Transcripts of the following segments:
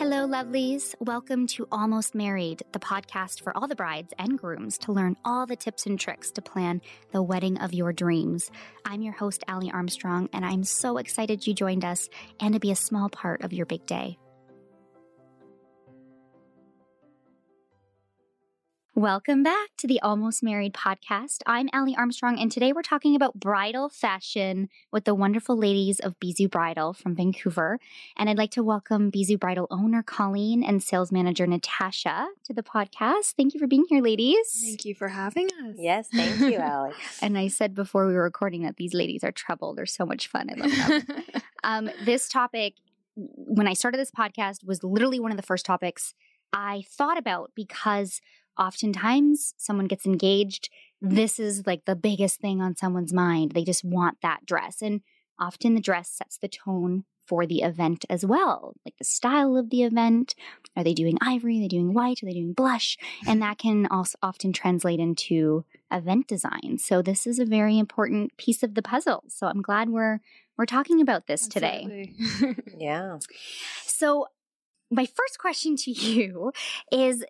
Hello, lovelies. Welcome to Almost Married, the podcast for all the brides and grooms to learn all the tips and tricks to plan the wedding of your dreams. I'm your host, Allie Armstrong, and I'm so excited you joined us and to be a small part of your big day. Welcome back to the Almost Married podcast. I'm Allie Armstrong, and today we're talking about bridal fashion with the wonderful ladies of Bisou Bridal from Vancouver. And I'd like to welcome Bisou Bridal owner Colleen and sales manager Natasha to the podcast. Thank you for being here, ladies. Thank you for having us. Yes, thank you, Allie. And I said before we were recording that these ladies are trouble. They're so much fun. I love them. This topic, when I started this podcast, was literally one of the first topics I thought about because oftentimes someone gets engaged. This is like the biggest thing on someone's mind. They just want that dress. And often the dress sets the tone for the event as well, like the style of the event. Are they doing ivory? Are they doing white? Are they doing blush? And that can also often translate into event design. So this is a very important piece of the puzzle. So I'm glad we're talking about this today. Yeah. So my first question to you is,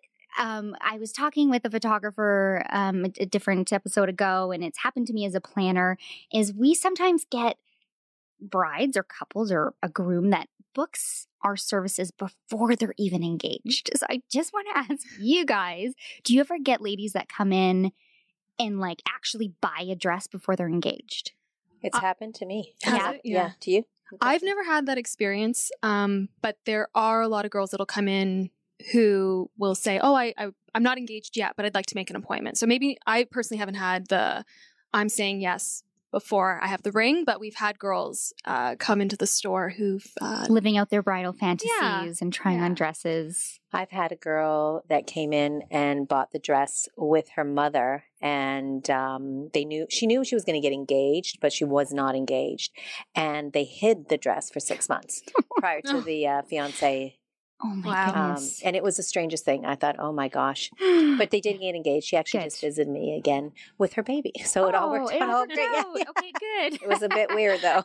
I was talking with a photographer a different episode ago, and it's happened to me as a planner, is we sometimes get brides or couples or a groom that books our services before they're even engaged. So I just want to ask you guys, do you ever get ladies that come in and like actually buy a dress before they're engaged? It's happened to me. Yeah. To you? I've never had that experience, but there are a lot of girls that'll come in who will say, oh, I'm not engaged yet, but I'd like to make an appointment. So maybe I personally haven't had I'm saying yes before I have the ring, but we've had girls come into the store who've living out their bridal fantasies and trying on dresses. I've had a girl that came in and bought the dress with her mother, and she knew she was going to get engaged, but she was not engaged, and they hid the dress for 6 months prior to the fiance. Oh my goodness. And it was the strangest thing. I thought, oh my gosh. But they did get engaged. She actually just visited me again with her baby. So it all worked out all great. Yeah. Okay, good. It was a bit weird though.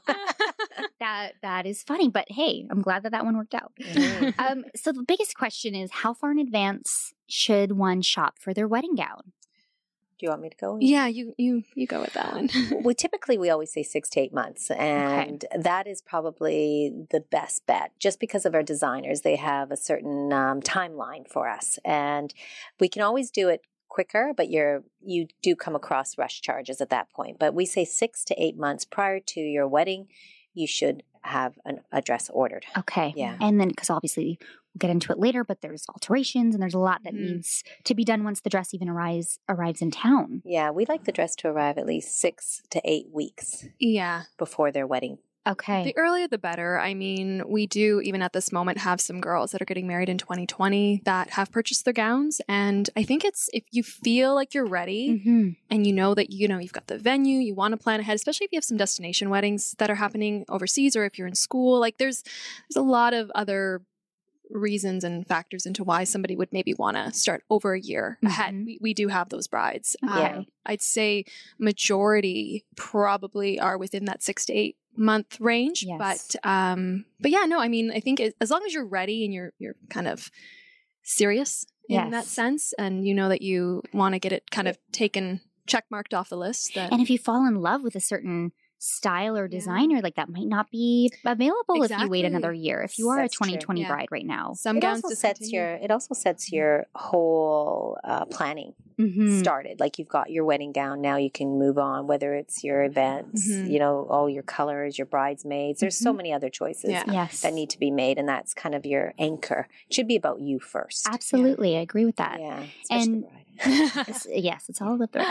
That is funny, but hey, I'm glad that one worked out. Mm-hmm. So the biggest question is, how far in advance should one shop for their wedding gown? Do you want me to go? Yeah, you go with that one. We always say 6 to 8 months, and that is probably the best bet. Just because of our designers, they have a certain timeline for us, and we can always do it quicker, but you do come across rush charges at that point. But we say 6 to 8 months prior to your wedding, you should have a dress ordered. Okay. Yeah. And then, because obviously we'll get into it later, but there's alterations and there's a lot that needs to be done once the dress even arrives in town. Yeah, we like the dress to arrive at least 6 to 8 weeks before their wedding. Okay. The earlier the better. I mean, we do, even at this moment, have some girls that are getting married in 2020 that have purchased their gowns. And I think it's, if you feel like you're ready and you know that, you've got the venue, you want to plan ahead, especially if you have some destination weddings that are happening overseas, or if you're in school, like there's a lot of other reasons and factors into why somebody would maybe want to start over a year ahead. We do have those brides. I'd say majority probably are within that 6 to 8 month range. Yes. But yeah, no, I mean, I think as long as you're ready and you're kind of serious in that sense, and you know that you want to get it kind of check marked off the list. And if you fall in love with a certain style or designer, like that might not be available if you wait another year. If you are a 2020 bride right now, some gowns it also sets your whole planning started. Like you've got your wedding gown, now you can move on, whether it's your events, all your colors, your bridesmaids. There's so many other choices that need to be made, and that's kind of your anchor. It should be about you first. Absolutely, I agree with that. Yeah, and yes, it's all about the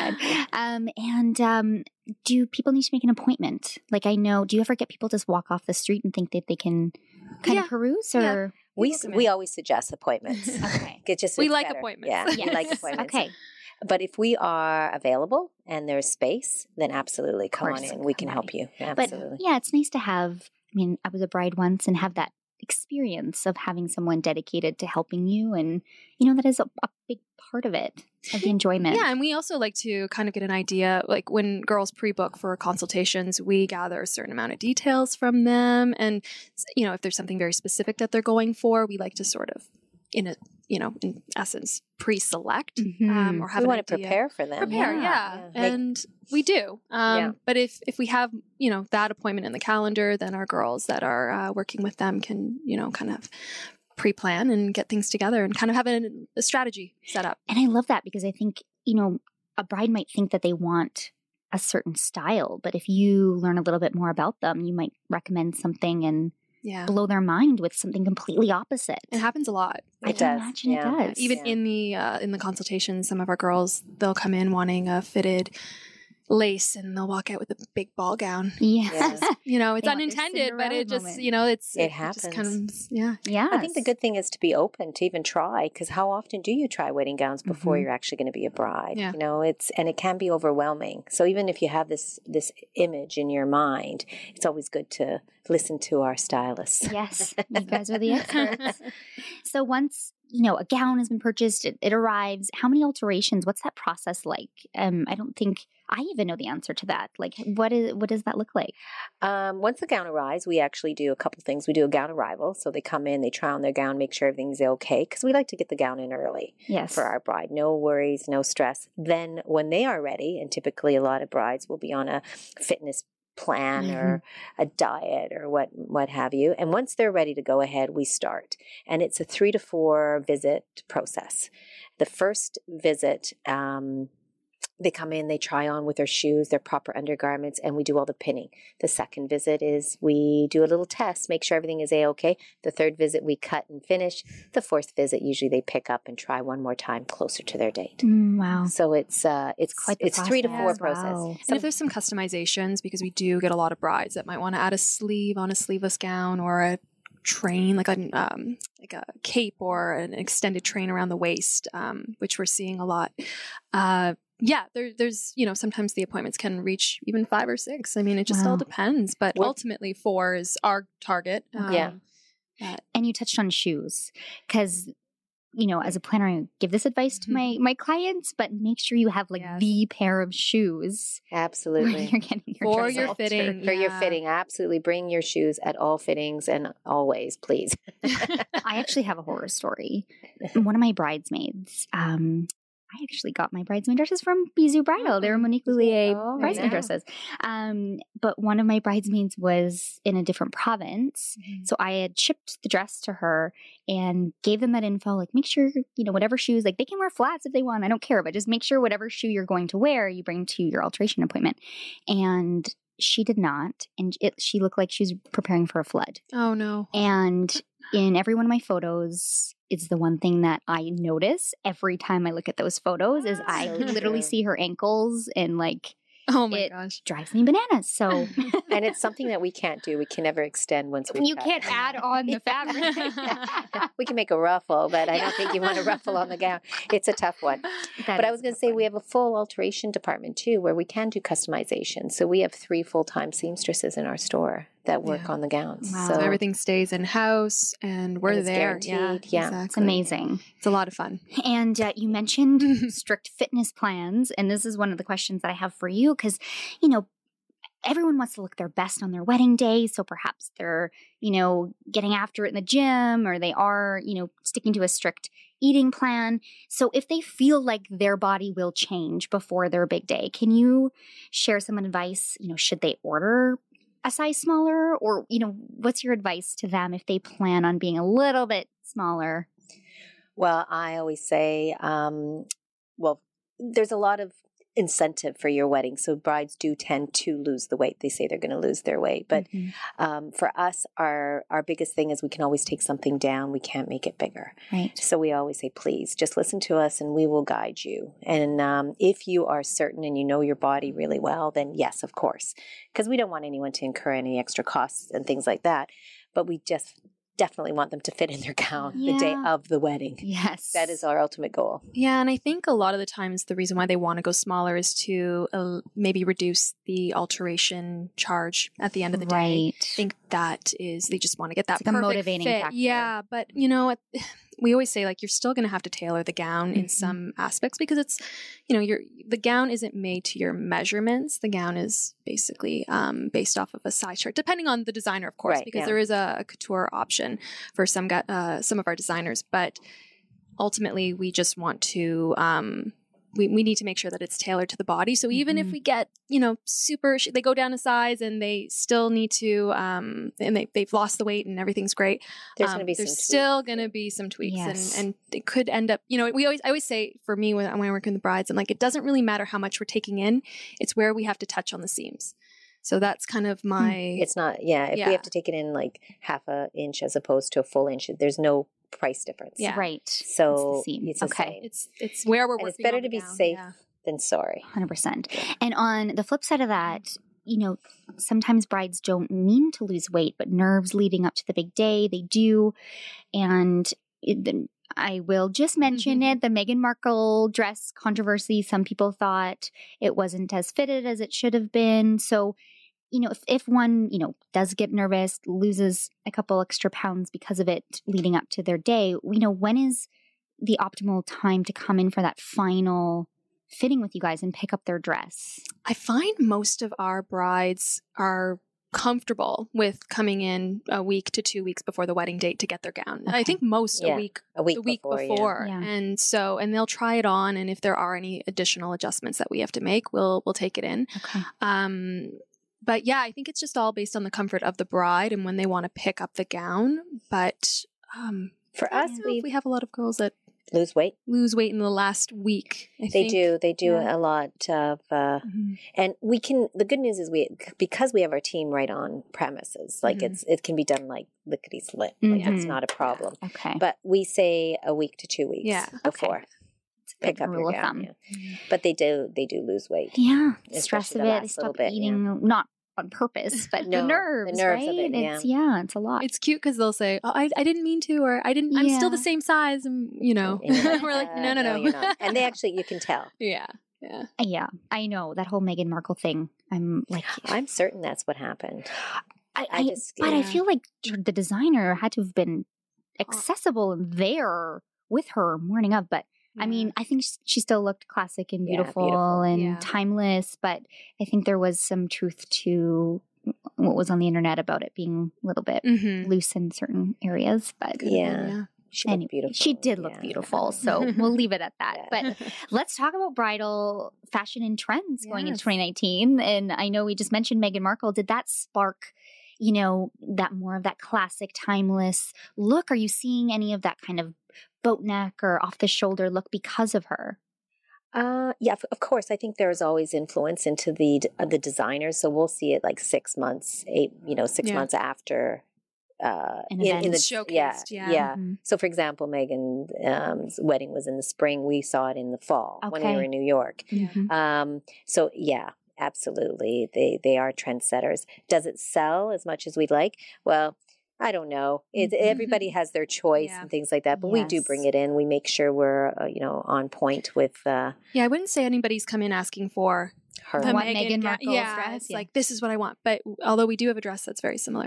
bride. Do people need to make an appointment? Like, I know, do you ever get people just walk off the street and think that they can kind of peruse? Or we always suggest appointments. Okay, we like appointments. Yeah, we like appointments. Okay. But if we are available and there's space, then absolutely come on in. We can help you. Absolutely. But yeah, it's nice to have. I mean, I was a bride once and have that experience of having someone dedicated to helping you. And, that is a big part of it, of the enjoyment. Yeah. And we also like to kind of get an idea, like when girls pre-book for consultations, we gather a certain amount of details from them. And, if there's something very specific that they're going for, we like to sort of, in essence, pre-select or have we want to prepare for them. Yeah. And we do. But if we have, that appointment in the calendar, then our girls that are working with them can, kind of pre-plan and get things together and kind of have a strategy set up. And I love that because I think, a bride might think that they want a certain style, but if you learn a little bit more about them, you might recommend something and blow their mind with something completely opposite. It happens a lot. I can imagine it does. Even in the consultation, some of our girls, they'll come in wanting a fitted lace and they'll walk out with a big ball gown. Yes. It's unintended, but it just, it happens. Just kind of, yeah. I think the good thing is to be open to even try, because how often do you try wedding gowns before you're actually going to be a bride? Yeah. And it can be overwhelming. So even if you have this image in your mind, it's always good to listen to our stylists. Yes, you guys are the experts. So once a gown has been purchased, it arrives. How many alterations? What's that process like? I don't think I even know the answer to that. Like, what does that look like? Once the gown arrives, we actually do a couple things. We do a gown arrival. So they come in, they try on their gown, make sure everything's okay, because we like to get the gown in early for our bride. No worries, no stress. Then when they are ready, and typically a lot of brides will be on a fitness plan or a diet or what have you. And once they're ready to go ahead, we start. And it's a 3 to 4 visit process. The first visit, they come in, they try on with their shoes, their proper undergarments, and we do all the pinning. The second visit is we do a little test, make sure everything is A-okay. The third visit, we cut and finish. The fourth visit, usually they pick up and try one more time closer to their date. Wow. So it's quite the 3 to 4 process. process. Wow. And if there's some customizations, because we do get a lot of brides that might want to add a sleeve on a sleeveless gown or a train, like a cape or an extended train around the waist, which we're seeing a lot. There's sometimes the appointments can reach even 5 or 6. I mean, it just all depends. But ultimately, 4 is our target. And you touched on shoes because, as a planner, I give this advice to my clients, but make sure you have the pair of shoes. Absolutely. When you're getting your for dress your altered. fitting. For your fitting, absolutely. Bring your shoes at all fittings and always, please. I actually have a horror story. One of my bridesmaids, I actually got my bridesmaid dresses from Bijou Bridal. They were Monique Lullier bridesmaid dresses. But one of my bridesmaids was in a different province. So I had shipped the dress to her and gave them that info. Like, make sure, whatever shoes, like they can wear flats if they want. I don't care. But just make sure whatever shoe you're going to wear, you bring to your alteration appointment. And she did not. And she looked like she was preparing for a flood. Oh, no. And in every one of my photos, it's the one thing that I notice every time I look at those photos is I literally see her ankles and oh my gosh, drives me bananas. So, and it's something that we can't do. We can never extend once we. You can't add on the fabric. We can make a ruffle, but I don't think you want a ruffle on the gown. It's a tough one. But I was going to say we have a full alteration department too, where we can do customization. So we have 3 full-time seamstresses in our store that work on the gowns. Wow. So everything stays in house and we're there. Guaranteed. Yeah, Exactly. It's amazing. It's a lot of fun. And you mentioned strict fitness plans. And this is one of the questions that I have for you because, everyone wants to look their best on their wedding day. So perhaps they're, getting after it in the gym or they are, sticking to a strict eating plan. So if they feel like their body will change before their big day, can you share some advice? Should they order a size smaller or, what's your advice to them if they plan on being a little bit smaller? Well, I always say, there's a lot of incentive for your wedding. So brides do tend to lose the weight. They say they're going to lose their weight. But for us, our biggest thing is we can always take something down. We can't make it bigger. Right. So we always say, please, just listen to us and we will guide you. And if you are certain and you know your body really well, then yes, of course. Because we don't want anyone to incur any extra costs and things like that. But we just definitely want them to fit in their gown the day of the wedding. Yes. That is our ultimate goal. Yeah, and I think a lot of the times the reason why they want to go smaller is to maybe reduce the alteration charge at the end of the day. I think that is, they just want to get that perfect a motivating fit. factor. Yeah, but you know, we always say like you're still going to have to tailor the gown in some aspects because it's, you know, the gown isn't made to your measurements. The gown is basically based off of a size chart, depending on the designer, of course, because there is a couture option for some of our designers. But ultimately, we just want to we need to make sure that it's tailored to the body. So even if we get, you know, they go down a size and they still need to, and they've lost the weight and everything's great. There's still going to be some tweaks, and it could end up, you know, I always say for me when I'm working with brides, I'm like, it doesn't really matter how much we're taking in. It's where we have to touch on the seams. So that's kind of my. It's not, if we have to take it in like half an inch as opposed to a full inch, there's no price difference. Yeah. Right. So it's the same. It's where we're working. It's better to be safe than sorry. 100%. And on the flip side of that, you know, sometimes brides don't mean to lose weight, but nerves leading up to the big day, they do. And I will just mention it, the Meghan Markle dress controversy. Some people thought it wasn't as fitted as it should have been. So, you know, if one, you know, does get nervous, loses a couple extra pounds because of it leading up to their day, you know, when is the optimal time to come in for that final fitting with you guys and pick up their dress? I find most of our brides are comfortable with coming in a week to 2 weeks before the wedding date to get their gown. I think most a week before. Yeah. And they'll try it on. And if there are any additional adjustments that we have to make, we'll take it in. Okay. But yeah, I think it's just all based on the comfort of the bride and when they want to pick up the gown. But for us, we have a lot of girls that lose weight in the last week. They do a lot of, and we can. The good news is because we have our team right on premises. Like it can be done like lickety split. Like it's not a problem. Okay, but we say a week to 2 weeks before. Okay. Pick up your gown. But they do lose weight. Yeah, stress of it. They stop eating, not on purpose, but the nerves right? of it. It's a lot. It's cute because they'll say, "Oh, I didn't mean to," or "I didn't. I'm still the same size," and you know, we're like, "No." You're not. And they actually, you can tell. Yeah. I know that whole Meghan Markle thing. I'm like, I'm certain that's what happened. I feel like the designer had to have been accessible and there with her morning of, but. I mean, I think she still looked classic and beautiful and timeless, but I think there was some truth to what was on the internet about it being a little bit loose in certain areas. But she looked beautiful. She did look beautiful, so we'll leave it at that. But let's talk about bridal fashion and trends going into 2019. And I know we just mentioned Meghan Markle. Did that spark, you know, that more of that classic, timeless look? Are you seeing any of that kind of boat neck or off the shoulder look because of her? Yeah, of course. I think there's always influence into the designers. So we'll see it like 6 months, 6 months after in the showcased. So for example, Meghan's wedding was in the spring. We saw it in the fall when we were in New York. So yeah, absolutely. They are trendsetters. Does it sell as much as we'd like? Well, I don't know. Everybody has their choice and things like that, but we do bring it in. We make sure we're, on point with. I wouldn't say anybody's come in asking for her. The Meghan Markle's dress. It's like, this is what I want. But although we do have a dress that's very similar.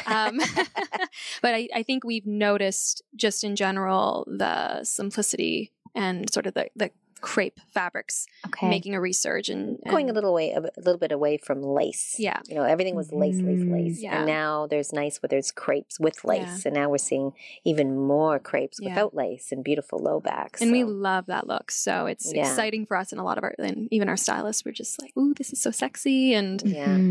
But I think we've noticed just in general the simplicity and sort of the crepe fabrics making a resurge and going a little bit away from lace. Yeah. Everything was lace. Yeah. And now there's there's crepes with lace. And now we're seeing even more crepes without lace and beautiful low backs. And we love that look. So it's exciting for us, and a lot of even our stylists were just like, ooh, this is so sexy. And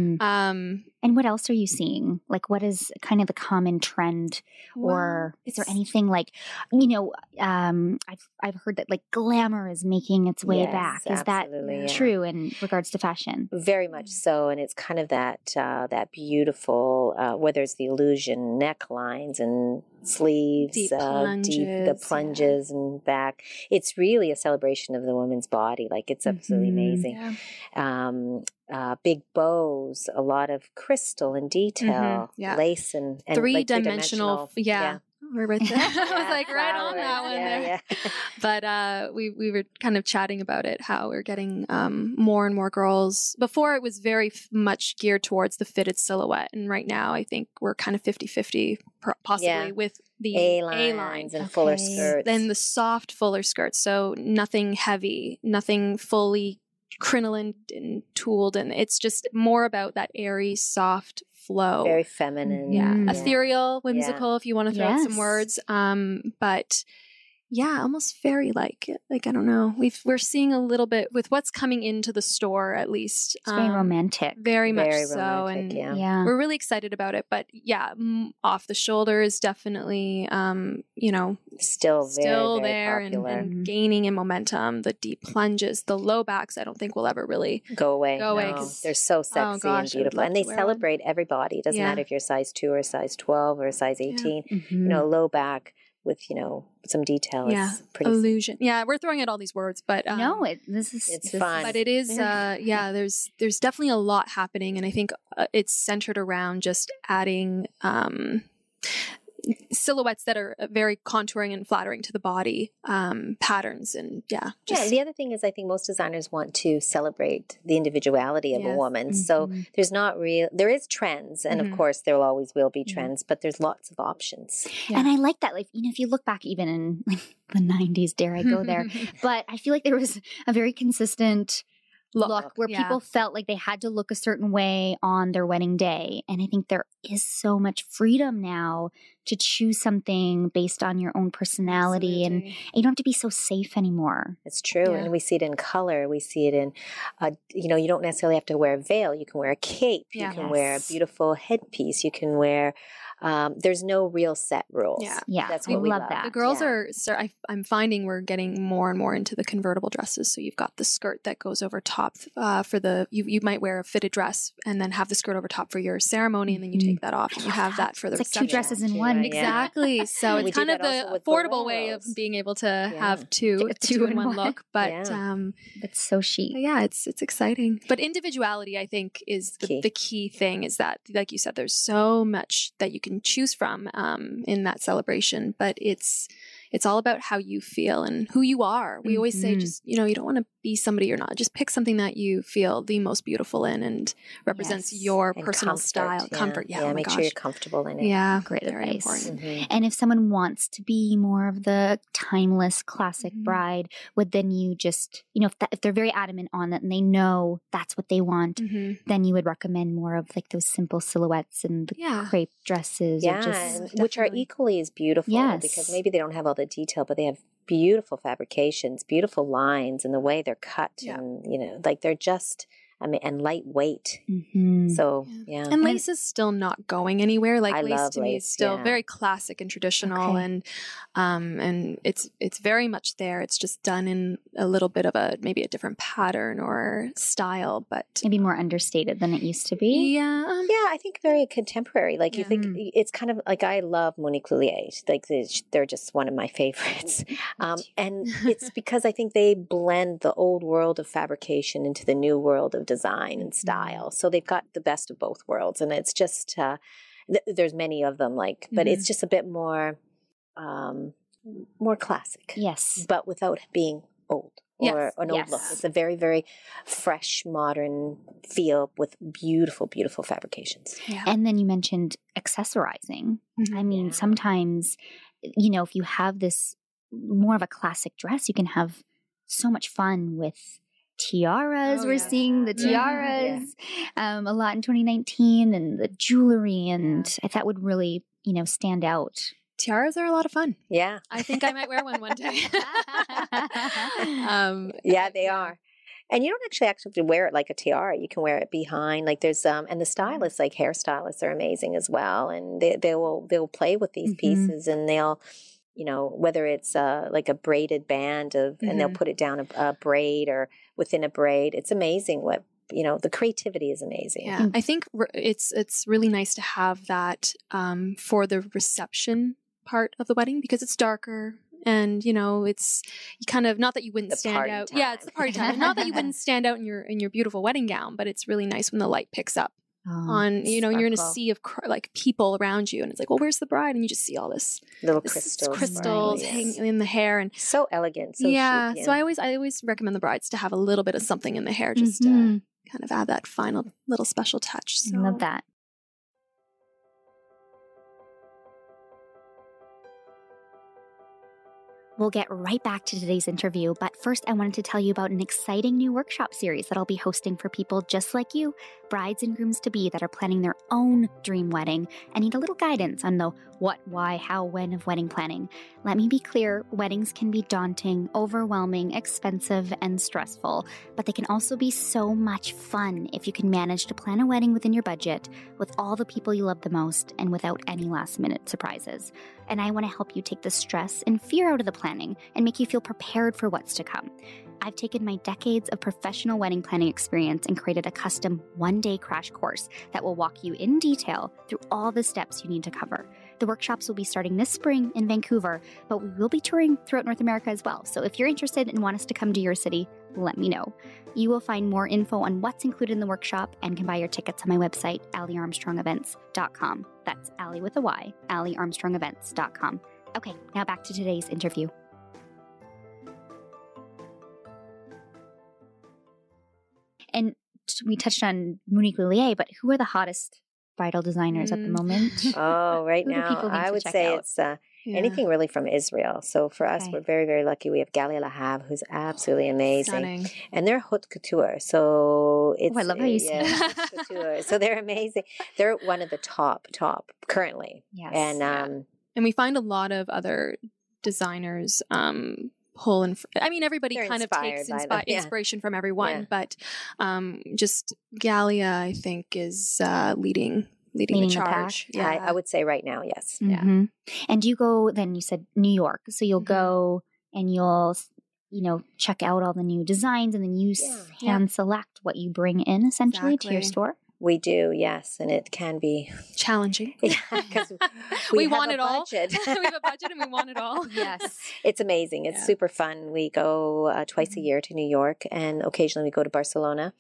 and what else are you seeing? Like, what is kind of the common trend, or is there anything like, I've heard that like glamour is making its way back. Is that true in regards to fashion? Very much so, and it's kind of that beautiful, whether it's the illusion necklines and sleeves, the plunges and back. It's really a celebration of the woman's body. Like, it's absolutely amazing. big bows, a lot of crystal and detail, lace and three-dimensional. Yeah. We're right there. I was like right on flowers. that one Yeah, there. But we were kind of chatting about it, how we're getting more and more girls. Before it was very much geared towards the fitted silhouette. And right now I think we're kind of 50-50 possibly with the A-lines and fuller skirts. Then the soft fuller skirts. So nothing heavy, nothing fully crinolined and tooled. And it's just more about that airy, soft flow. Very feminine. Yeah. Ethereal, whimsical, if you want to throw out some words. But yeah, almost fairy-like. Like, I don't know. We're seeing a little bit with what's coming into the store, at least. It's very romantic. Very much so. Romantic, and we're really excited about it. But yeah, off the shoulder is definitely, still very there popular. and gaining in momentum. The deep plunges, the low backs, I don't think will ever really go away. No. They're so sexy and beautiful. And they celebrate everybody. It doesn't matter if you're size 2 or size 12 or size 18. Low back with, some detail. It's pretty illusion. Yeah, we're throwing out all these words, but it's fun. But it is, there's definitely a lot happening, and I think it's centered around just adding silhouettes that are very contouring and flattering to the body, patterns, and the other thing is, I think most designers want to celebrate the individuality of a woman. So there is trends, and of course there always will be trends, but there's lots of options. And I like that. Like, if you look back even in the 90s, dare I go there, but I feel like there was a very consistent look where people felt like they had to look a certain way on their wedding day. And I think there is so much freedom now to choose something based on your own personality. And you don't have to be so safe anymore. It's true. And we see it in color. We see it in, you don't necessarily have to wear a veil. You can wear a cape. You can wear a beautiful headpiece. You can wear... there's no real set rules. That's what we love. That. The girls I'm finding we're getting more and more into the convertible dresses. So you've got the skirt that goes over top for you might wear a fitted dress and then have the skirt over top for your ceremony, and then you take that off and you have that for the reception. Like 2 dresses in one. Exactly. So it's kind of the affordable way of being able to have two in one look. But it's so chic. Yeah, it's exciting. But individuality, I think, is the key thing. Is that, like you said, there's so much that you can choose from in that celebration, but it's all about how you feel and who you are. We always say, just you don't want to be somebody you're not. Just pick something that you feel the most beautiful in and represents your personal style, comfort. Make sure you're comfortable in it. Yeah, great advice. Important. And if someone wants to be more of the timeless classic bride, would then you just, if they're very adamant on that and they know that's what they want, then you would recommend more of like those simple silhouettes and the crepe dresses, which are equally as beautiful. Because maybe they don't have all the detail, but they have beautiful fabrications, beautiful lines, and the way they're cut, and they're just and lightweight. So and lace is still not going anywhere. Like, lace to me is still very classic and traditional, and it's very much there. It's just done in a little bit of maybe a different pattern or style, but maybe more understated than it used to be. I think very contemporary. Like, you think it's kind of like, I love Monique Lhuillier. Like, they're just one of my favorites, and it's because I think they blend the old world of fabrication into the new world of design and style. So they've got the best of both worlds, and it's just there's many of them, but it's just a bit more classic. Yes, but without being old or an old look. It's a very, very fresh, modern feel with beautiful, beautiful fabrications. And then you mentioned accessorizing. I mean, sometimes if you have this more of a classic dress, you can have so much fun with tiaras. We're seeing the tiaras a lot in 2019, and the jewelry, and I thought would really, stand out. Tiaras are a lot of fun. Yeah. I think I might wear one day. They are. And you don't actually have to wear it like a tiara. You can wear it behind. Like, there's and the stylists, like hairstylists, are amazing as well. And they'll play with these pieces, and they'll, whether it's like a braided band and they'll put it down a braid or within a braid. It's amazing what, the creativity is amazing. Yeah. I think it's really nice to have that for the reception part of the wedding, because it's darker. And, you know, it's kind of, not that you wouldn't The stand party out. time. Yeah, it's the party time. Not that you wouldn't stand out in your beautiful wedding gown, but it's really nice when the light picks up on, you know, and you're in a sea of like people around you, and it's like, well, where's the bride? And you just see all this little crystals hanging in the hair, and so elegant, so yeah. chic, So I always recommend the brides to have a little bit of something in the hair, just to kind of add that final little special touch. So. I love that. We'll get right back to today's interview, but first I wanted to tell you about an exciting new workshop series that I'll be hosting for people just like you, brides and grooms-to-be that are planning their own dream wedding and need a little guidance on the what, why, how, when of wedding planning. Let me be clear, weddings can be daunting, overwhelming, expensive, and stressful, but they can also be so much fun if you can manage to plan a wedding within your budget, with all the people you love the most, and without any last-minute surprises. And I want to help you take the stress and fear out of the planning and make you feel prepared for what's to come. I've taken my decades of professional wedding planning experience and created a custom one-day crash course that will walk you in detail through all the steps you need to cover. The workshops will be starting this spring in Vancouver, but we will be touring throughout North America as well. So if you're interested and want us to come to your city, let me know. You will find more info on what's included in the workshop and can buy your tickets on my website, AllieArmstrongEvents.com. That's Allie with a Y, AllieArmstrongEvents.com. Okay, now back to today's interview. And we touched on Monique Lhuillier, but who are the hottest bridal designers at the moment? Oh, right Who do now, people need I to would check say out? it's anything really from Israel. So for us, Okay. we're very, very lucky. We have Galia Lahav, who's absolutely amazing. Stunning. And they're haute couture. So it's... I love how you say that. Haute couture. So they're amazing. They're one of the top currently. Yes. And And we find a lot of other designers pull in. I mean, everybody They're kind of takes inspired by them, yeah. inspiration from everyone, Yeah. but just Galia, I think, is leading the Leading the charge. pack. I would say right now, yes. Yeah. Mhm. And you go, then you said New York. So you'll go and you'll, check out all the new designs, and then you hand select what you bring in essentially to your Exactly. store. We do, yes. And it can be... Challenging. Because We have want a it all. budget. We have a budget and we want it all. Yes. It's amazing. It's super fun. We go twice a year to New York, and occasionally we go to Barcelona.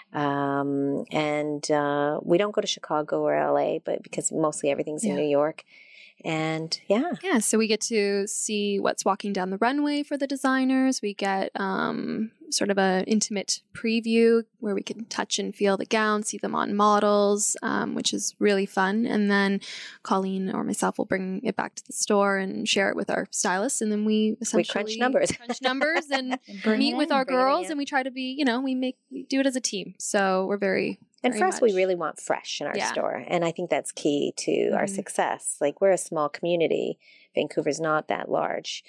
And we don't go to Chicago or LA, but because mostly everything's in New York. And Yeah, so we get to see what's walking down the runway for the designers. We get sort of an intimate preview where we can touch and feel the gowns, see them on models, which is really fun. And then Colleen or myself will bring it back to the store and share it with our stylists. And then we essentially crunch numbers. and Bring meet it with in, our bring it girls, in. and we try to be, we do it as a team. So we're very... And very for us, we much- really want fresh in our Yeah. store. And I think that's key to our success. Like, we're a small community. Vancouver's not that large.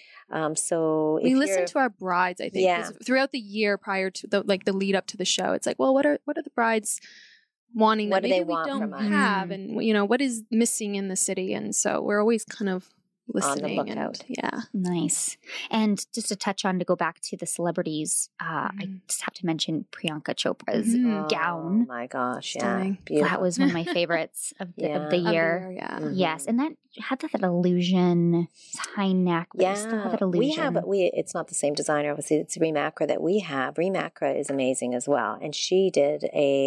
So if we listen you're- to our brides, I think, 'cause throughout the year prior to the lead up to the show. It's like, well, what are the brides wanting What that do they maybe we want don't from us? have, and what is missing in the city? And so we're always kind of listening. lookout. Yeah. Nice. And just to touch on, to go back to the celebrities, I just have to mention Priyanka Chopra's gown. Oh my gosh, Stunning. yeah. Beautiful. That was one of my favorites of the, of the Yeah. year. Yeah. Mhm. Yes, and that had that illusion, high neck, but it still had that illusion. It's not the same designer, obviously. It's Reemacra that we have. Reemacra is amazing as well, and she did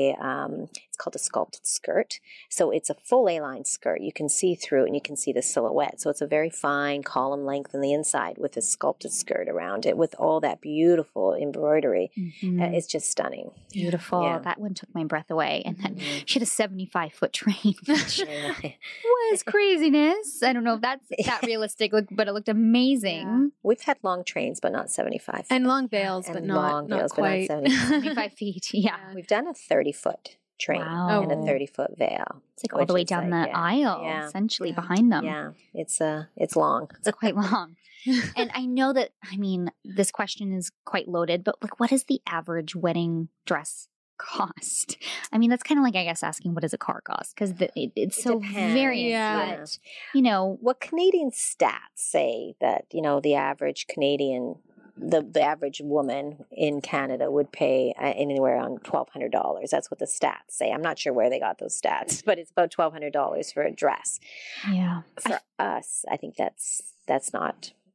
it's called a sculpted skirt. So it's a full A-line skirt. You can see through it, and you can see the silhouette. So it's a very fine column length on the inside with a sculpted skirt around it, with all that beautiful embroidery. Mhm. It's just stunning. Beautiful. Yeah. That one took my breath away. And then Mhm. she had a 75-foot train, which Yeah. was craziness. I don't know if that's that realistic, but it looked amazing. We've had long trains, but not 75. And long veils, And but not, long not veils, but not quite. 75. 75 feet. Yeah. We've done a 30-foot train Wow. and a 30-foot veil. It's like all the way which is down like, the yeah. aisle, Yeah. essentially, Yeah. behind them. Yeah, it's long. It's quite long. And I know that, this question is quite loaded, but like, what does the average wedding dress cost? That's kind of like, I guess, asking what does a car cost? Because it's It so depends. variant. Yeah. But, What Canadian stats say that, the average Canadian, the average woman in Canada would pay anywhere on $1,200. That's what the stats say. I'm not sure where they got those stats, but it's about $1,200 for a dress. yeah. For us, I think that's not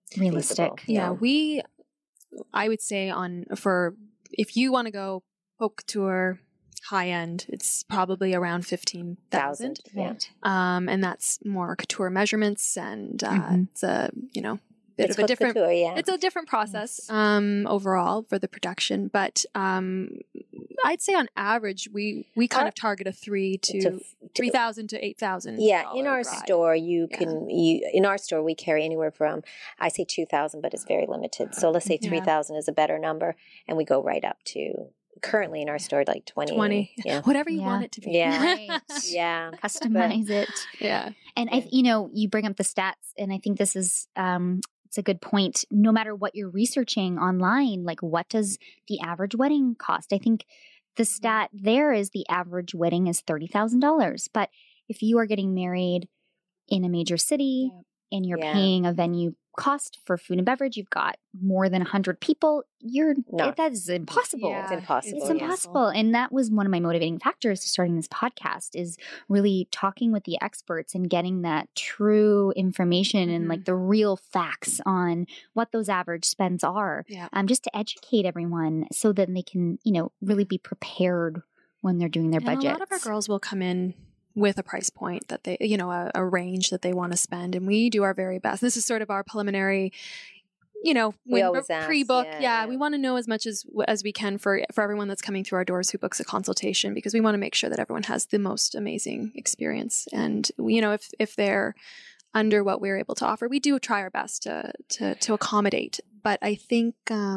realistic. feasible. Yeah, I would say if you want to go haute couture high end, it's probably around 15,000. Yeah. Right. And that's more couture measurements, and it's a bit It's of a haute different. couture, yeah. It's a different process overall for the production, but I'd say on average we kind of target a 3,000 to 8,000. Yeah, in our bride. store in our store we carry anywhere from, I say 2,000, but it's very limited. So let's say 3,000 is a better number, and we go right up to currently in our store like 20. Yeah. Whatever you want it to be. Yeah. Right. Yeah. Customize it. Yeah. And you bring up the stats, and I think this is it's a good point. No matter what you're researching online, like what does the average wedding cost? I think the stat there is the average wedding is $30,000. But if you are getting married in a major city and you're paying a venue cost for food and beverage, you've got more than 100 people, that is impossible. It's impossible. It's impossible. And that was one of my motivating factors to starting this podcast, is really talking with the experts and getting that true information and like the real facts on what those average spends are, just to educate everyone so that they can, really be prepared when they're doing their budget. A lot of our girls will come in with a price point that they, a range that they want to spend. And we do our very best. This is sort of our preliminary, we always ask, pre-book. We want to know as much as we can for everyone that's coming through our doors who books a consultation, because we want to make sure that everyone has the most amazing experience. And, if they're under what we're able to offer, we do try our best to accommodate. But I think,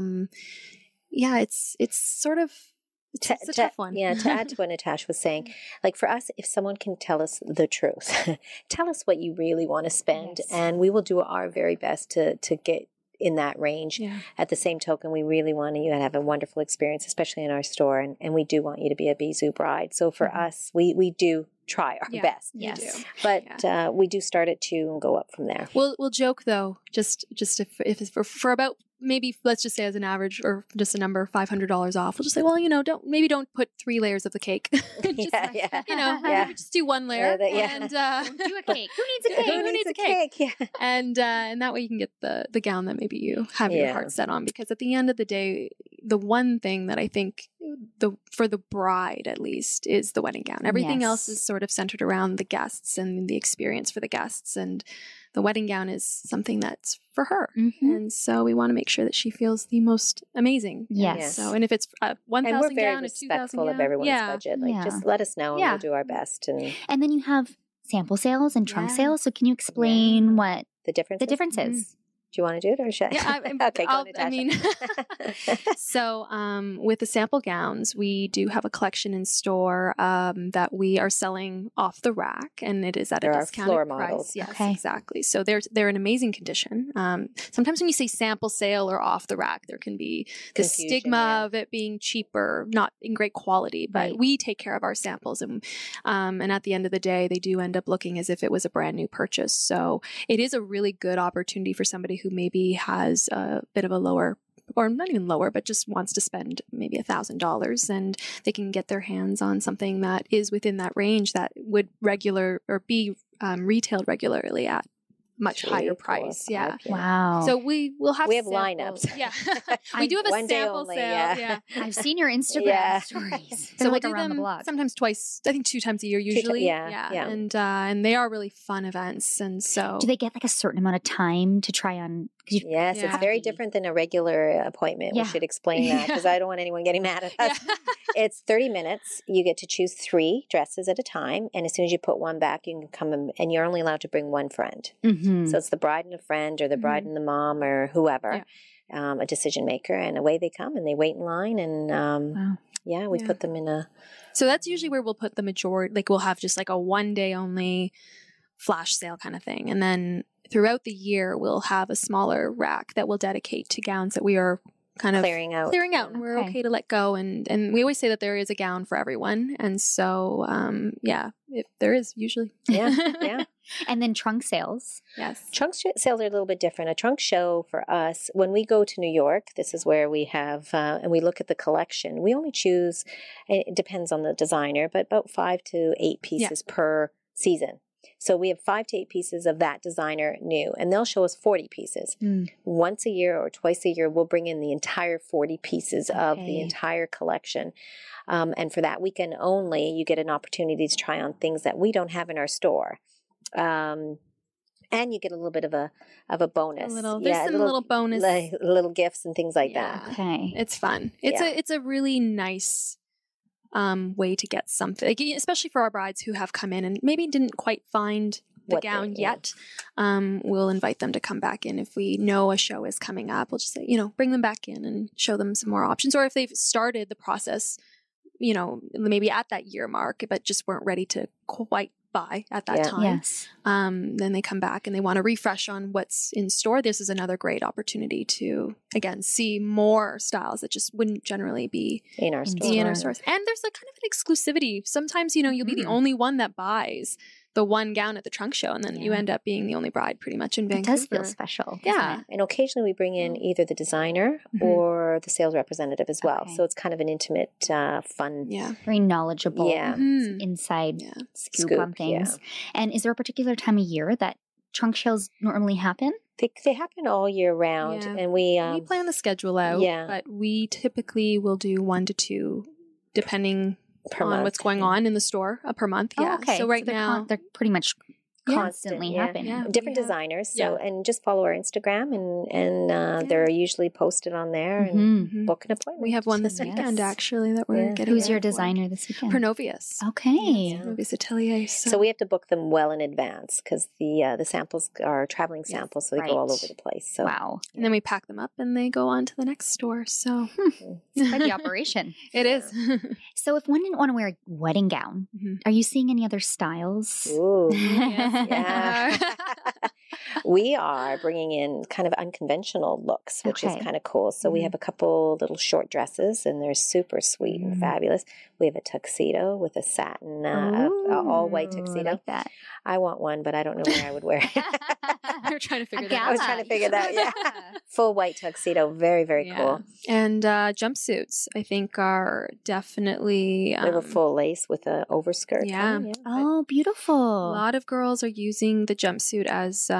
it's sort of, it's a tough one. Yeah, to add to what Natasha was saying, like for us, if someone can tell us the truth, tell us what you really want to spend, and we will do our very best to get in that range. Yeah. At the same token, we really want you to have a wonderful experience, especially in our store, and we do want you to be a Bisou bride. So for us, we do try our best. Yes. But we do start at 2 and go up from there. We'll joke though, just if it's for about, maybe let's just say as an average or just a number, $500 off. We'll just say, well, don't put 3 layers of the cake. Just do 1 layer. And don't do a cake. Who needs a cake? Who needs a cake? Yeah. And that way you can get the gown that maybe you have your heart set on. Because at the end of the day, the one thing that I think for the bride at least is the wedding gown. Everything else is sort of centered around the guests and the experience for the guests, and the wedding gown is something that's for her. And so we want to make sure that she feels the most amazing. Yes. So, and if it's a 1,000 and we're very gown, a 2,000 respectful of everyone's budget. Just let us know and we'll do our best. And then you have sample sales and trunk sales. So can you explain what the difference is? Do you want to do it, or should I? Okay, go, Natasha. So with the sample gowns, we do have a collection in store that we are selling off the rack, and it is at a discounted floor price. Models. Yes, exactly. So they're in amazing condition. Sometimes when you say sample sale or off the rack, there can be the stigma of it being cheaper, not in great quality. But we take care of our samples, and at the end of the day, they do end up looking as if it was a brand new purchase. So it is a really good opportunity for somebody who maybe has a bit of a lower, or not even lower, but just wants to spend maybe $1,000, and they can get their hands on something that is within that range that would be retailed regularly at much higher price. Yeah. Wow. So we will have samples. Lineups. Yeah. We do have a sample sale. Yeah. I've seen your Instagram stories. So we'll do them sometimes twice, I think 2 times a year usually. Yeah. And they are really fun events. And so do they get like a certain amount of time to try on? Yes, it's very different than a regular appointment. We should explain that, because I don't want anyone getting mad at us. It's 30 minutes. You get to choose 3 dresses at a time. And as soon as you put one back, you can come and you're only allowed to bring one friend. So it's the bride and a friend, or the bride and the mom, or whoever, a decision maker. And away they come, and they wait in line. And we put them in a... So that's usually where we'll put the majority, like we'll have just like a 1 day only flash sale kind of thing. And then throughout the year, we'll have a smaller rack that we'll dedicate to gowns that we are kind of clearing out, and we're okay to let go. And we always say that there is a gown for everyone. And so, there is usually. Yeah. And then trunk sales. Yes. Trunk sales are a little bit different. A trunk show for us, when we go to New York, this is where we have, and we look at the collection, we only choose, it depends on the designer, but about 5 to 8 pieces per season. So we have 5 to 8 pieces of that designer new, and they'll show us 40 pieces. Once a year or twice a year, we'll bring in the entire 40 pieces of the entire collection. And for that weekend only, you get an opportunity to try on things that we don't have in our store. And you get a little bit of a bonus. Little bonus, like little gifts and things like that. Okay, it's fun. It's a really nice way to get something, like, especially for our brides who have come in and maybe didn't quite find the gown yet. We'll invite them to come back in if we know a show is coming up. We'll just say, bring them back in and show them some more options, or if they've started the process, maybe at that year mark, but just weren't ready to quite buy at that time. Yes. Then they come back and they want to refresh on what's in store. This is another great opportunity to, again, see more styles that just wouldn't generally be in our stores. And there's a kind of an exclusivity. Sometimes, you'll be the only one that buys the one gown at the trunk show, and then you end up being the only bride pretty much in Vancouver. It does feel special. Yeah. And occasionally we bring in either the designer or the sales representative as well. So it's kind of an intimate, fun. Yeah. Very knowledgeable inside scoop on things. Yeah. And is there a particular time of year that trunk shows normally happen? They happen all year round. And we plan the schedule out, but we typically will do 1 to 2 depending on what's going on in the store per month. Oh, okay. So now they're pretty much constantly happening. Yeah. Different designers. So and just follow our Instagram and they're usually posted on there and book an appointment. We have one this weekend actually that we're getting. Who's your designer this weekend? Pronovius. Okay. Pronovius Atelier. So we have to book them well in advance because the samples are traveling samples, so they go all over the place. So wow. And then we pack them up and they go on to the next store. So it's quite the operation. It is. So if one didn't want to wear a wedding gown, are you seeing any other styles? Ooh. Yeah. We are bringing in kind of unconventional looks, which is kind of cool. So we have a couple little short dresses, and they're super sweet and fabulous. We have a tuxedo with a satin, all white tuxedo. I like that. I want one, but I don't know where I would wear it. You're trying to figure that out. I was trying to figure that out. Yeah. Full white tuxedo. Very, very cool. And jumpsuits, I think, are definitely... we have a full lace with an overskirt. Yeah. Oh, beautiful. A lot of girls are using the jumpsuit as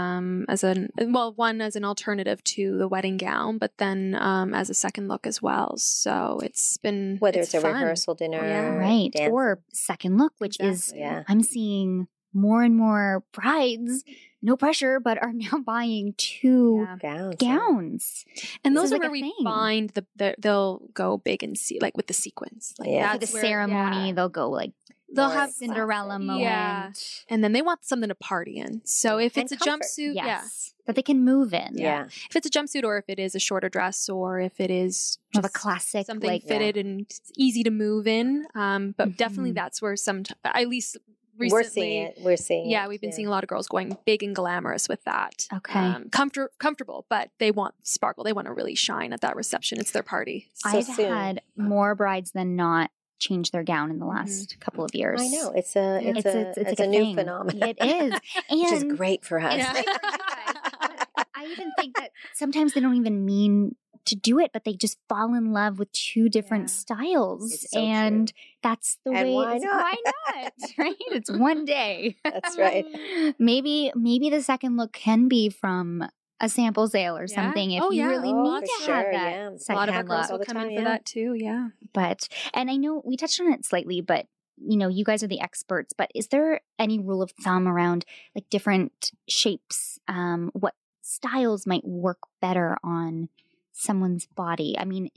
an alternative to the wedding gown, but then as a second look as well. So it's been whether it's a fun. Rehearsal dinner, right, or second look, which is I'm seeing more and more brides. No pressure, but are now buying 2 gowns. And those are where we find they'll go big and like with the sequins. Like for the ceremony, they'll go like they'll have Cinderella moment. Yeah. And then they want something to party in. So if it's a jumpsuit, that they can move in. Yeah. If it's a jumpsuit or if it is a shorter dress or if it is just a classic something fitted and easy to move in. But definitely that's where at least recently, we're seeing it. We've been seeing a lot of girls going big and glamorous with that. Okay. Comfortable, but they want sparkle. They want to really shine at that reception. It's their party. I've had more brides than not change their gown in the last couple of years. I know. It's a new phenomenon. It is. And which is great for us. It's great for you guys. But I even think that sometimes they don't even mean to do it, but they just fall in love with 2 different styles. So and true. That's the way. Why not? Why not? Right? It's one day. That's right. Maybe the second look can be from a sample sale or something if you really need to have that. A lot of our girls will come in for that too. Yeah. And I know we touched on it slightly, but you guys are the experts, but is there any rule of thumb around like different shapes? What styles might work better on someone's body? I mean,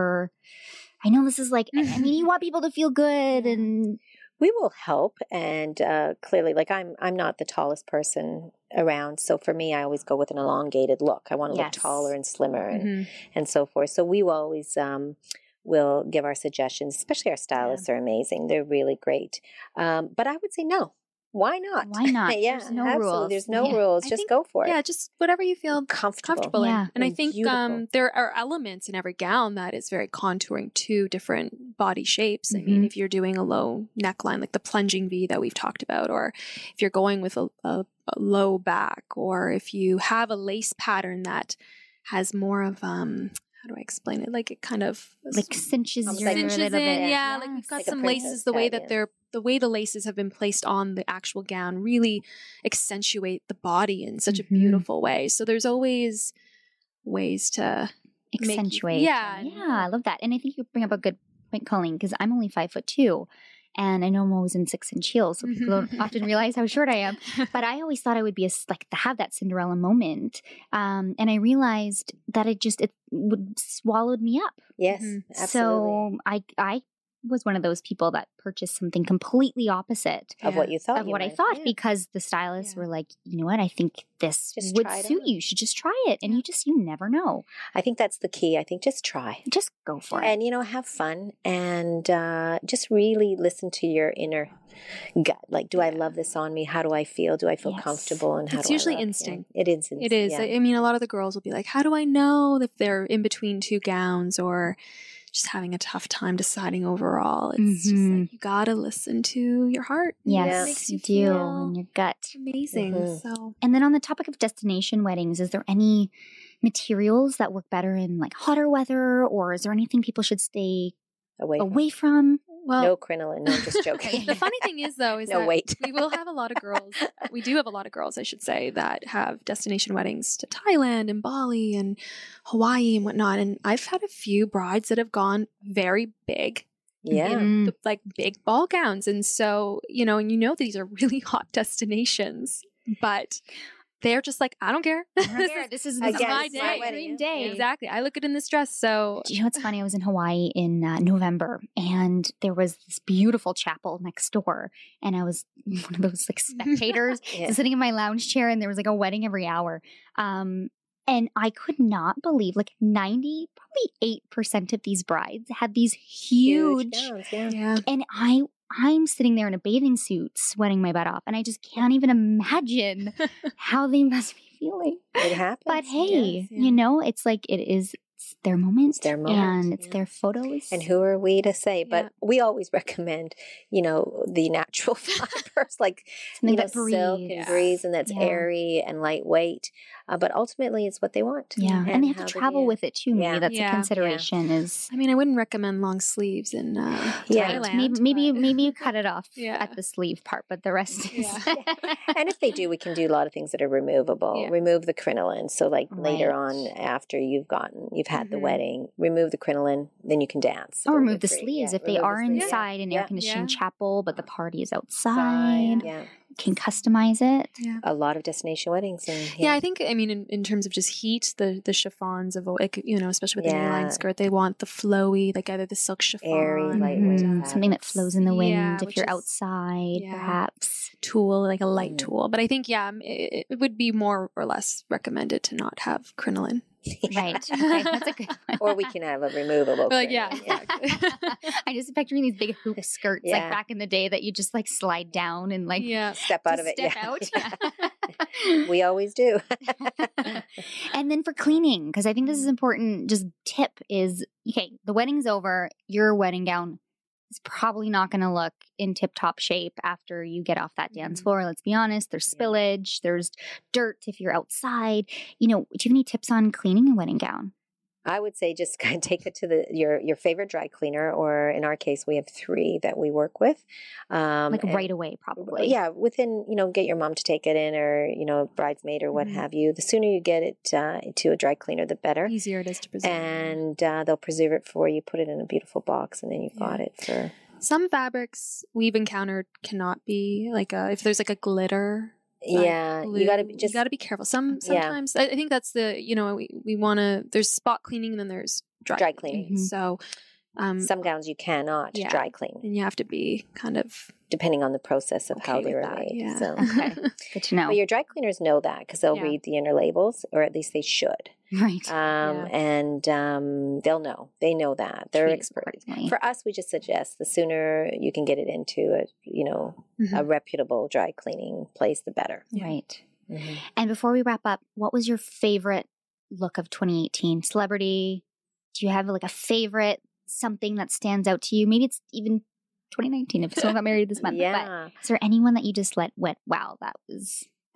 I know this is you want people to feel good and we will help. And clearly, like I'm not the tallest person around. So for me, I always go with an elongated look. I want to look taller and slimmer and so forth. So we will always will give our suggestions, especially our stylists are amazing. They're really great. But I would say no. Why not? Why not? Yeah, There's no absolutely. rules. There's no rules. Just go for it. Yeah, just whatever you feel comfortable in. And I think there are elements in every gown that is very contouring to different body shapes. I mean, if you're doing a low neckline, like the plunging V that we've talked about, or if you're going with a low back, or if you have a lace pattern that has more of how do I explain it? Like it kind of like cinches Almost your like cinches little in. bit. Yeah, like we've got Like a some princess laces. The way cut, that the way the laces have been placed on the actual gown really accentuate the body in such a beautiful way. So there's always ways to accentuate. Yeah, I love that. And I think you bring up a good point, Colleen, because I'm only 5'2". And I know I'm always in 6-inch heels, so people don't often realize how short I am. But I always thought I would be like to have that Cinderella moment, and I realized that it would swallowed me up. Yes, absolutely. So I was one of those people that purchased something completely opposite of what you thought. Of what I thought, because the stylists were like, you know what, I think this would suit you. You should just try it, and you never know. I think that's the key. I think just try, just go for it, and have fun, and just really listen to your inner gut. Like, do I love this on me? How do I feel? Do I feel comfortable? And how it's do usually I love? instinct. It is. It is. Yeah. I mean, a lot of the girls will be like, how do I know if they're in between two gowns or just having a tough time deciding overall? It's just like, you gotta listen to your heart. Yes, makes you do, and your gut. Amazing. So, and then on the topic of destination weddings, is there any materials that work better in like hotter weather, or is there anything people should stay away from? Well, no crinoline. No, I'm just joking. The funny thing is, though, is no, that wait. we will have a lot of girls. We do have a lot of girls, I should say, that have destination weddings to Thailand and Bali and Hawaii and whatnot. And I've had a few brides that have gone very big. In like big ball gowns. And so, and these are really hot destinations, but they're just like, I don't care. This is my day. Dream day. Exactly. I look good in this dress. So, do you know what's funny? I was in Hawaii in November, and there was this beautiful chapel next door, and I was one of those like spectators sitting in my lounge chair, and there was like a wedding every hour. And I could not believe, like 98% of these brides had these huge gowns, and I'm sitting there in a bathing suit, sweating my butt off, and I just can't even imagine how they must be feeling. It happens. But hey, it's like it's their moment. It's their moment. And it's their photos. And who are we to say? But we always recommend, the natural fibers, like, that silk and breeze, and that's airy and lightweight. But ultimately, it's what they want. Yeah. And they have to travel with it, too. Maybe that's a consideration. I mean, I wouldn't recommend long sleeves in Thailand. Maybe you cut it off at the sleeve part, but the rest is... And if they do, we can do a lot of things that are removable. Remove the crinoline. So, like, later on, after you've had the wedding, remove the crinoline, then you can dance. Or remove the sleeves if they are inside an air-conditioned chapel, but the party is outside. Can customize it. A lot of destination weddings. And, I think, in terms of just heat, the chiffons of, like, especially with the A-line skirt, they want the flowy, like either the silk chiffon. Airy, lightweight. Something that flows in the wind if you're outside, perhaps. Tulle, like a light tulle. But I think, it would be more or less recommended to not have crinoline. Right. Okay, that's a good one. Or we can have a removable. Exactly. I just picturing these big hoop skirts like back in the day that you just like slide down and like step out of it. Step out. We always do. And then for cleaning, because I think this is important, just tip is, the wedding's over, your wedding gown is probably not going to look in tip-top shape after you get off that dance floor. Let's be honest. There's spillage. There's dirt if you're outside. Do you have any tips on cleaning a wedding gown? I would say just kind of take it to your favorite dry cleaner, or in our case, we have 3 that we work with. Right away, probably. Yeah, within, get your mom to take it in, or, bridesmaid or what have you. The sooner you get it to a dry cleaner, the better. The easier it is to preserve. And they'll preserve it for you, put it in a beautiful box, and then you've got it for... Some fabrics we've encountered cannot be, like, if there's like a glitter... you gotta be careful. Sometimes I think that's the we want to. There's spot cleaning and then there's dry cleaning. So some gowns you cannot dry clean, and you have to be kind of depending on the process of how they were made. Yeah. So good to know. But your dry cleaners know that because they'll read the inner labels, or at least they should. Right. And they'll know. They know that. They're experts. For us, we just suggest the sooner you can get it into a reputable dry cleaning place, the better. Right. Mm-hmm. And before we wrap up, what was your favorite look of 2018? Celebrity? Do you have like a favorite, something that stands out to you? Maybe it's even 2019 if someone got married this month. But is there anyone that you just went, wow, that was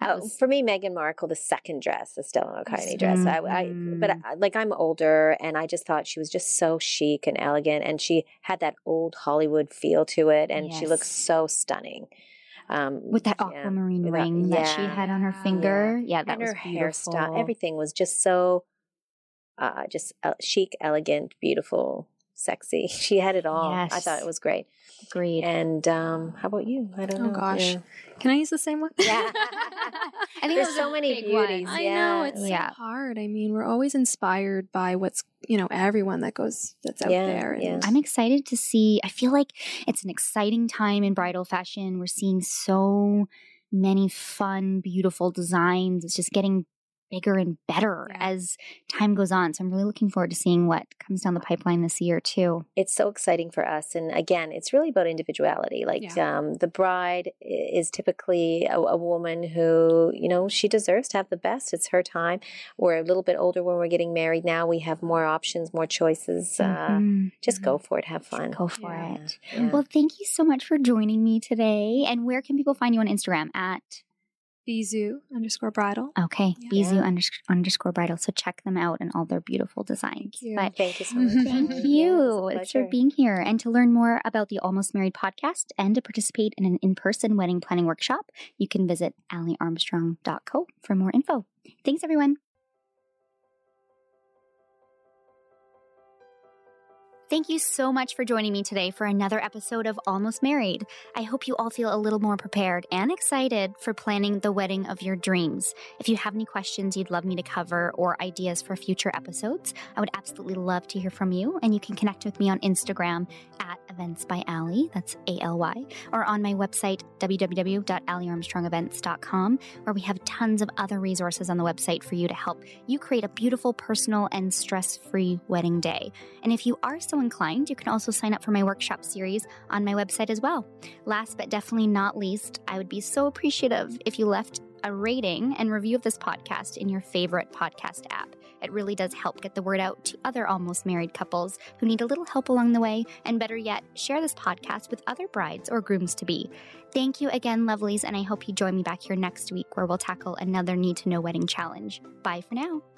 For me, Meghan Markle, the second dress, the Stella McCartney dress. But I'm older, and I just thought she was just so chic and elegant, and she had that old Hollywood feel to it, and she looks so stunning. With that aquamarine ring that she had on her finger. Yeah, that and was her beautiful. hairstyle. Everything was just so chic, elegant, beautiful, sexy. She had it all. Yes. I thought it was great. Agreed. And how about you? I don't know. Oh gosh. Yeah. Can I use the same one? Yeah. I think There's so many beauties. I know, it's so hard. I mean, we're always inspired by what's, everyone that's out there. And I'm excited to see. I feel like it's an exciting time in bridal fashion. We're seeing so many fun, beautiful designs. It's just getting bigger and better as time goes on. So I'm really looking forward to seeing what comes down the pipeline this year too. It's so exciting for us. And again, it's really about individuality. Like the bride is typically a woman who, she deserves to have the best. It's her time. We're a little bit older when we're getting married now. We have more options, more choices. Just go for it. Have fun. Go for it. Yeah. Well, thank you so much for joining me today. And where can people find you on Instagram at? Bisou_bridal. Okay. Bisou _bridal. So check them out and all their beautiful designs. Thank you so much. Thank you. Thanks for being here. And to learn more about the Almost Married podcast and to participate in an in-person wedding planning workshop, you can visit AllieArmstrong.co for more info. Thanks, everyone. Thank you so much for joining me today for another episode of Almost Married. I hope you all feel a little more prepared and excited for planning the wedding of your dreams. If you have any questions you'd love me to cover or ideas for future episodes, I would absolutely love to hear from you. And you can connect with me on Instagram at Events by Allie, that's ALY, or on my website, www.alliearmstrongevents.com, where we have tons of other resources on the website for you to help you create a beautiful, personal, and stress-free wedding day. And if you are so inclined, you can also sign up for my workshop series on my website as well. Last but definitely not least, I would be so appreciative if you left a rating and review of this podcast in your favorite podcast app. It really does help get the word out to other almost married couples who need a little help along the way, and better yet, share this podcast with other brides or grooms-to-be. Thank you again, lovelies, and I hope you join me back here next week where we'll tackle another need-to-know wedding challenge. Bye for now.